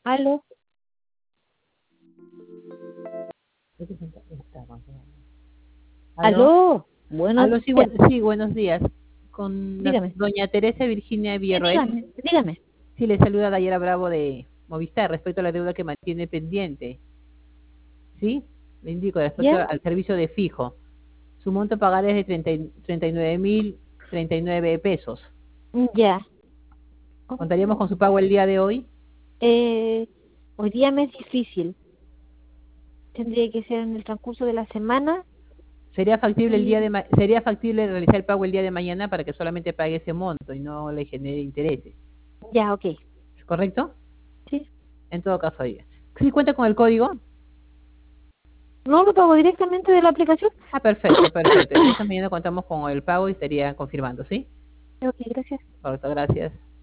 Aló, ¿Aló? aló, buenos ¿Aló? Sí, días. sí, buenos días. Con Dígame, doña Teresa Virginia sí, Villarroel. dígame. Sí, le saluda Dayara Bravo de Movistar respecto a la deuda que mantiene pendiente. ¿Sí? Le indico respecto ¿Ya? al servicio de fijo. Su monto a pagar es de 39.039 pesos. Ya. ¿Contaríamos con Oh, su pago el día de hoy? eh, hoy día me es difícil. Tendría que ser en el transcurso de la semana. Y ¿Sería factible realizar el pago el día de mañana para que solamente pague ese monto y no le genere intereses? ya, ok. ¿Es correcto? Sí. En todo caso, diga. ¿Sí cuenta con el código? No lo pago directamente de la aplicación. Ah, perfecto, perfecto. Entonces mañana contamos con el pago y estaría confirmando, ¿sí? Ok, gracias. Correcto, gracias.